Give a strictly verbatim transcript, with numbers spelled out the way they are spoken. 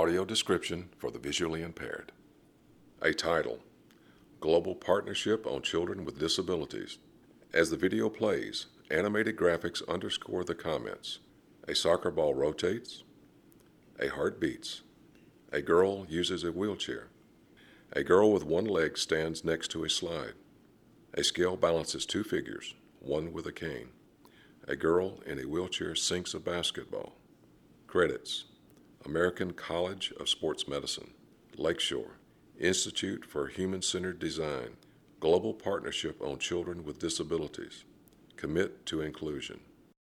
Audio description for the visually impaired. A title: Global Partnership on Children with Disabilities. As the video plays, animated graphics underscore the comments. A soccer ball rotates. A heart beats. A girl uses a wheelchair. A girl with one leg stands next to a slide. A scale balances two figures, one with a cane. A girl in a wheelchair sinks a basketball. Credits: American College of Sports Medicine, Lakeshore, Institute for Human-Centered Design, Global Partnership on Children with Disabilities. Commit to Inclusion.